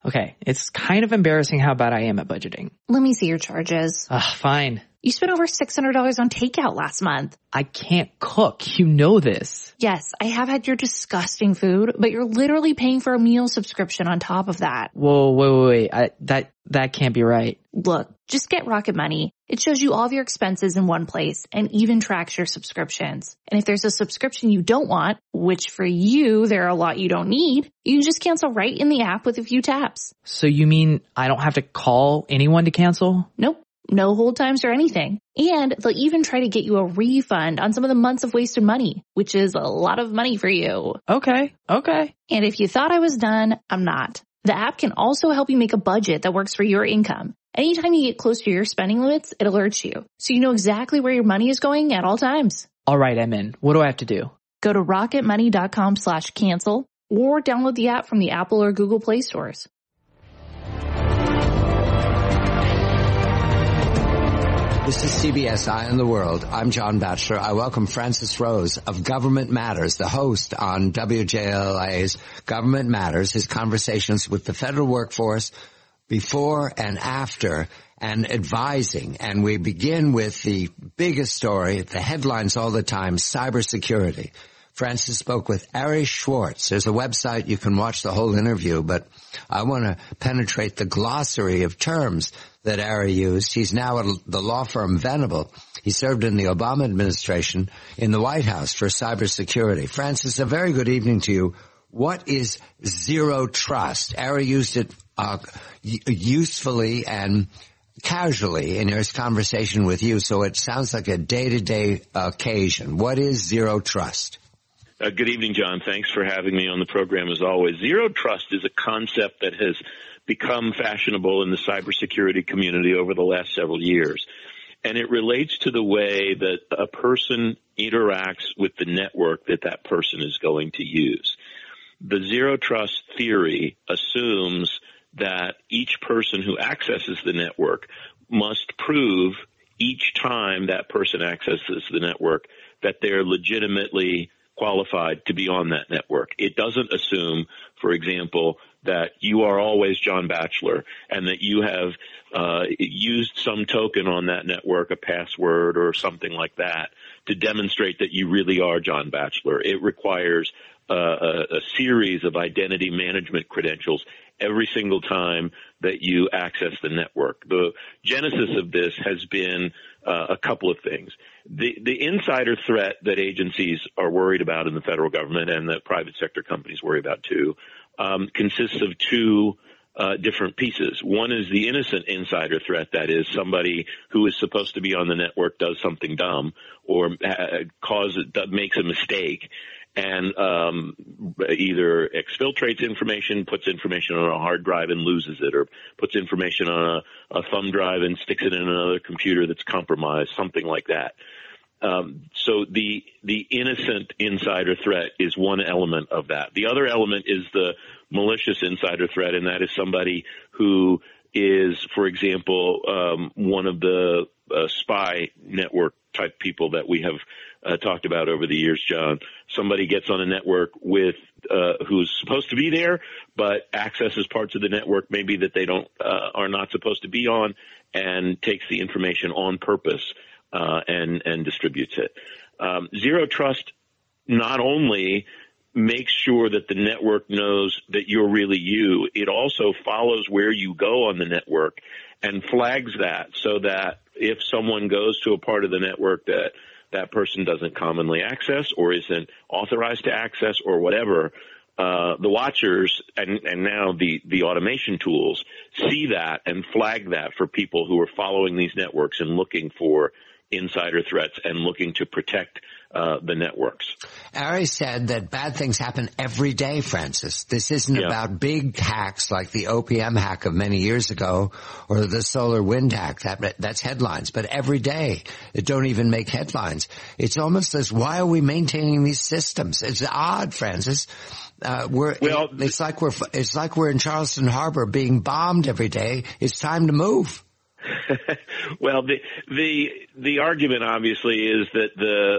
Okay, it's kind of embarrassing how bad I am at budgeting. Let me see your charges. Fine. You spent over $600 on takeout last month. I can't cook. You know this. Yes, I have had your disgusting food, but you're literally paying for a meal subscription on top of that. Whoa, wait. That can't be right. Look, just get Rocket Money. It shows you all of your expenses in one place and even tracks your subscriptions. And if there's a subscription you don't want, which for you, there are a lot you don't need, you can just cancel right in the app with a few taps. So you mean I don't have to call anyone to cancel? Nope. No hold times or anything. And they'll even try to get you a refund on some of the months of wasted money, which is a lot of money for you. Okay. And if you thought I was done, I'm not. The app can also help you make a budget that works for your income. Anytime you get close to your spending limits, it alerts you, so you know exactly where your money is going at all times. All right, I'm in. What do I have to do? Go to rocketmoney.com/cancel or download the app from the Apple or Google Play stores. This is CBS Eye on the World. I'm John Batchelor. I welcome Francis Rose of Government Matters, the host on WJLA's Government Matters, his conversations with the federal workforce before and after and advising. And we begin with the biggest story, the headlines all the time, cybersecurity. Francis spoke with Ari Schwartz. There's a website you can watch the whole interview, but I want to penetrate the glossary of terms that Ari used. He's now at the law firm Venable. He served in the Obama administration in the White House for cybersecurity. Francis, a very good evening to you. What is zero trust? Ari used it usefully and casually in his conversation with you, so it sounds like a day-to-day occasion. What is zero trust? Good evening, John. Thanks for having me on the program as always. Zero trust is a concept that has become fashionable in the cybersecurity community over the last several years. And it relates to the way that a person interacts with the network that that person is going to use. The zero trust theory assumes that each person who accesses the network must prove each time that person accesses the network that they're legitimately qualified to be on that network. It doesn't assume, for example, that you are always John Batchelor and that you have used some token on that network, a password or something like that, to demonstrate that you really are John Batchelor. It requires a series of identity management credentials every single time that you access the network. The genesis of this has been a couple of things. The insider threat that agencies are worried about in the federal government and that private sector companies worry about too consists of two different pieces. One is the innocent insider threat, that is somebody who is supposed to be on the network does something dumb or makes a mistake and either exfiltrates information, puts information on a hard drive and loses it, or puts information on a thumb drive and sticks it in another computer that's compromised, something like that. So the innocent insider threat is one element of that. The other element is the malicious insider threat, and that is somebody who is, for example, one of the spy network type people that we have talked about over the years, John. Somebody gets on a network with who's supposed to be there, but accesses parts of the network maybe that they don't are not supposed to be on, and takes the information on purpose and distributes it. Zero trust not only makes sure that the network knows that you're really you, it also follows where you go on the network and flags that, so that if someone goes to a part of the network that that person doesn't commonly access or isn't authorized to access or whatever, the watchers and now the automation tools see that and flag that for people who are following these networks and looking for insider threats and looking to protect the networks. Ari said that bad things happen every day, Francis. This isn't about big hacks like the OPM hack of many years ago or the solar wind hack. That's headlines. But every day, it don't even make headlines. It's almost as, why are we maintaining these systems? It's odd, Francis. It's like we're in Charleston Harbor being bombed every day. It's time to move. Well, the argument obviously is that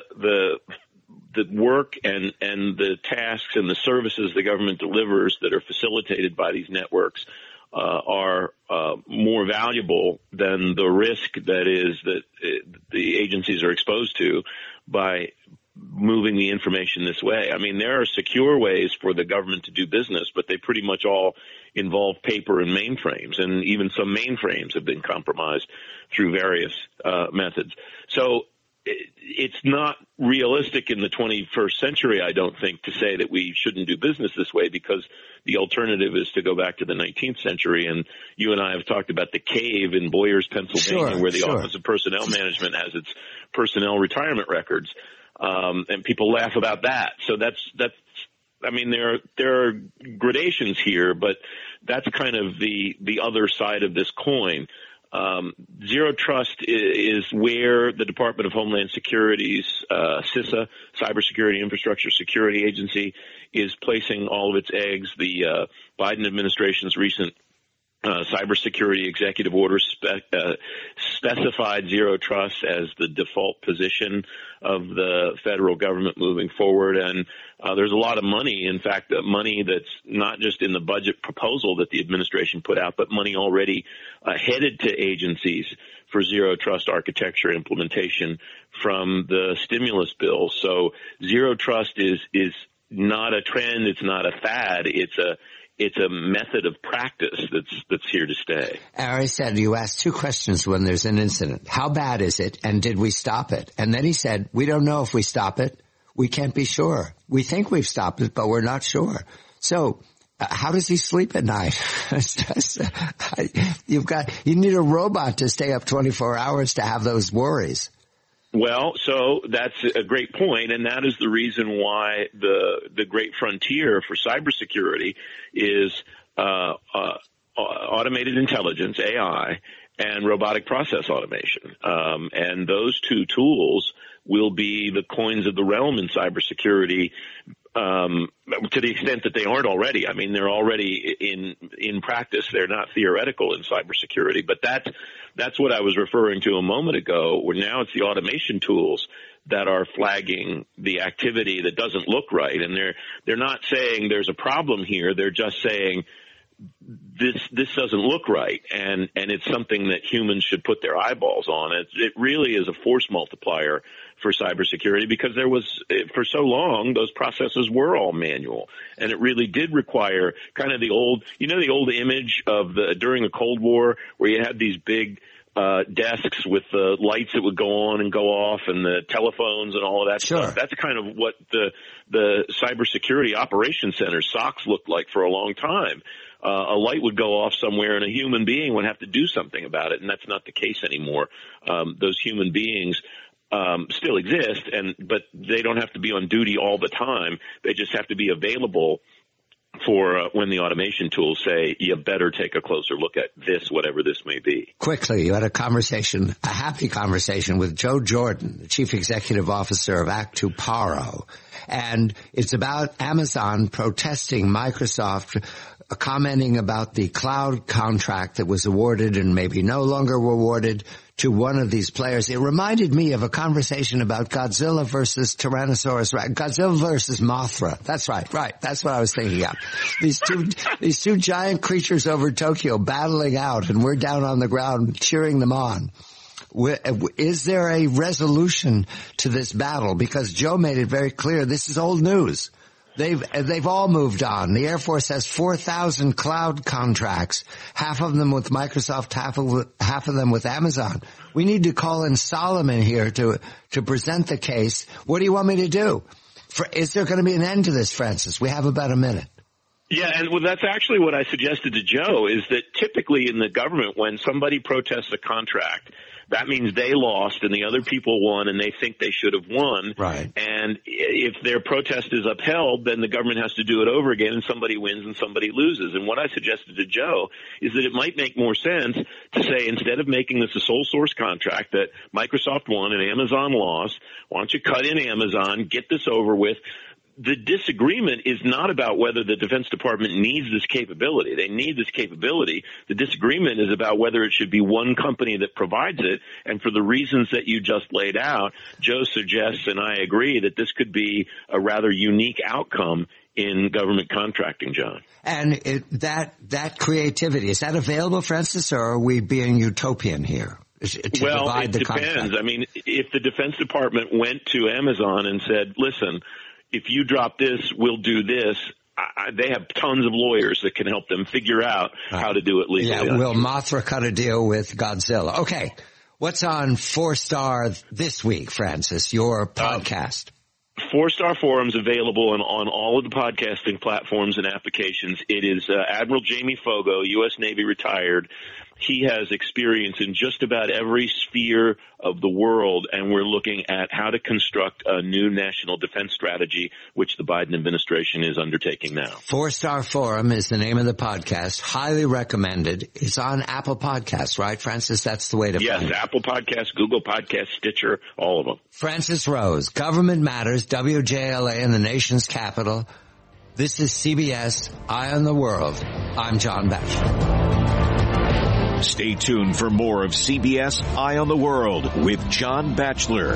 the work and the tasks and the services the government delivers that are facilitated by these networks are more valuable than the risk that the agencies are exposed to by moving the information this way. I mean, there are secure ways for the government to do business, but they pretty much all involve paper and mainframes, and even some mainframes have been compromised through various methods. So it's not realistic in the 21st century, I don't think, to say that we shouldn't do business this way, because the alternative is to go back to the 19th century. And you and I have talked about the cave in Boyers, Pennsylvania, where the Office of Personnel Management has its personnel retirement records. And people laugh about that. So I mean, there are gradations here, but that's kind of the other side of this coin. Zero Trust is where the Department of Homeland Security's CISA, Cybersecurity Infrastructure Security Agency, is placing all of its eggs. The Biden administration's recent cybersecurity executive order specified Zero Trust as the default position of the federal government moving forward. And there's a lot of money, in fact, money that's not just in the budget proposal that the administration put out, but money already headed to agencies for Zero Trust architecture implementation from the stimulus bill. So Zero Trust is not a trend. It's not a fad. It's a method of practice that's here to stay. Ari said, you asked two questions when there's an incident. How bad is it, and did we stop it? And then he said, we don't know if we stop it. We can't be sure. We think we've stopped it, but we're not sure. So how does he sleep at night? You need a robot to stay up 24 hours to have those worries. Well, so that's a great point, and that is the reason why the great frontier for cybersecurity is automated intelligence, AI, and robotic process automation. And those two tools will be the coins of the realm in cybersecurity, to the extent that they aren't already. I mean, they're already in practice. They're not theoretical in cybersecurity, but that's what I was referring to a moment ago, where now it's the automation tools that are flagging the activity that doesn't look right. And they're not saying there's a problem here. They're just saying this doesn't look right. And it's something that humans should put their eyeballs on. It really is a force multiplier for cybersecurity, because there was, for so long, those processes were all manual, and it really did require kind of the old image of during the Cold War, where you had these big desks with the lights that would go on and go off, and the telephones and all of that stuff. That's kind of what the cybersecurity operations center, SOCs, looked like for a long time. A light would go off somewhere, and a human being would have to do something about it, and that's not the case anymore. Those human beings still exist, but they don't have to be on duty all the time. They just have to be available for when the automation tools say, you better take a closer look at this, whatever this may be. Quickly, you had a happy conversation with Joe Jordan, the Chief Executive Officer of Act2Paro. And it's about Amazon protesting Microsoft, commenting about the cloud contract that was awarded and maybe no longer awarded to one of these players. It reminded me of a conversation about Godzilla versus Tyrannosaurus Rex, Godzilla versus Mothra. That's right. That's what I was thinking of. These two giant creatures over Tokyo battling out, and we're down on the ground cheering them on. Is there a resolution to this battle? Because Joe made it very clear this is old news. They've all moved on. The Air Force has 4,000 cloud contracts, half of them with Microsoft, half of them with Amazon. We need to call in Solomon here to present the case. What do you want me to do? Is there going to be an end to this, Francis? We have about a minute. Yeah, and that's actually what I suggested to Joe, is that typically in the government, when somebody protests a contract, that means they lost and the other people won, and they think they should have won. Right. And if their protest is upheld, then the government has to do it over again, and somebody wins and somebody loses. And what I suggested to Joe is that it might make more sense to say, instead of making this a sole source contract that Microsoft won and Amazon lost, why don't you cut in Amazon, get this over with? The disagreement is not about whether the Defense Department needs this capability. They need this capability. The disagreement is about whether it should be one company that provides it. And for the reasons that you just laid out, Joe suggests, and I agree, that this could be a rather unique outcome in government contracting, John. And that creativity, is that available, Francis, or are we being utopian here? Well, it depends. I mean, if the Defense Department went to Amazon and said, listen, if you drop this, we'll do this, they have tons of lawyers that can help them figure out how to do it legally. Yeah, will Mothra cut a deal with Godzilla? Okay. What's on 4-Star this week, Francis, your podcast? 4-Star Forum's available on all of the podcasting platforms and applications. It is Admiral Jamie Fogo, U.S. Navy retired. He has experience in just about every sphere of the world, and we're looking at how to construct a new national defense strategy, which the Biden administration is undertaking now. 4-Star Forum is the name of the podcast. Highly recommended. It's on Apple Podcasts, right, Francis? That's the way to find it. Yes, Apple Podcasts, Google Podcasts, Stitcher, all of them. Francis Rose, Government Matters, WJLA in the nation's capital. This is CBS Eye on the World. I'm John Batchelor. Stay tuned for more of CBS Eye on the World with John Batchelor.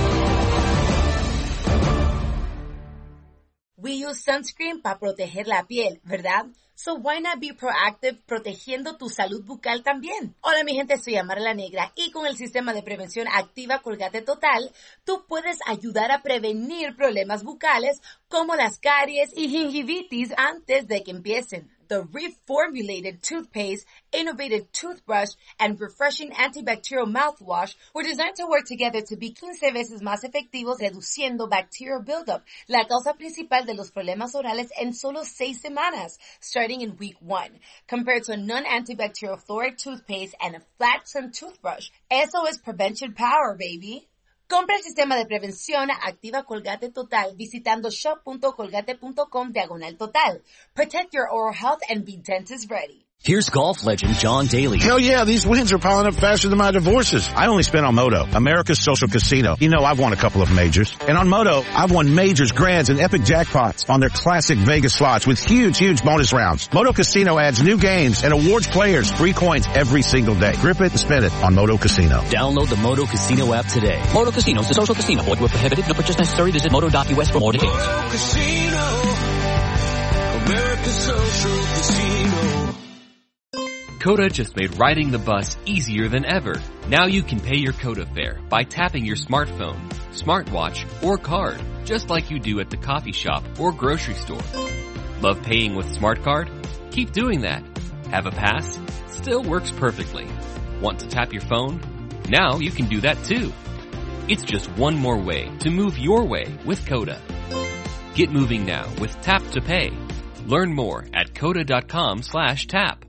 We use sunscreen para proteger la piel, ¿verdad? So why not be proactive protegiendo tu salud bucal también? Hola mi gente, soy Amara la Negra y con el sistema de prevención Activa Colgate Total, tú puedes ayudar a prevenir problemas bucales como las caries y gingivitis antes de que empiecen. The reformulated toothpaste, innovative toothbrush, and refreshing antibacterial mouthwash were designed to work together to be 15 veces más efectivos reduciendo bacterial buildup, la causa principal de los problemas orales en solo 6 semanas, starting in week 1, compared to a non-antibacterial fluoride toothpaste and a flat-trimmed toothbrush. Eso es prevention power, baby. Compra el sistema de prevención Activa Colgate Total visitando shop.colgate.com/total. Protect your oral health and be dentist ready. Here's golf legend John Daly. Hell yeah, these wins are piling up faster than my divorces. I only spent on Moto, America's social casino. You know I've won a couple of majors. And on Moto, I've won majors, grands, and epic jackpots on their classic Vegas slots with huge bonus rounds. Moto Casino adds new games and awards players free coins every single day. Grip it and spin it on Moto Casino. Download the Moto Casino app today. Moto Casino is a social casino. Void where prohibited. No purchase necessary. Visit moto.us for more details. Moto Casino, America's social casino. Coda just made riding the bus easier than ever. Now you can pay your Coda fare by tapping your smartphone, smartwatch, or card, just like you do at the coffee shop or grocery store. Love paying with Smart Card? Keep doing that. Have a pass? Still works perfectly. Want to tap your phone? Now you can do that too. It's just one more way to move your way with Coda. Get moving now with Tap to Pay. Learn more at coda.com/tap.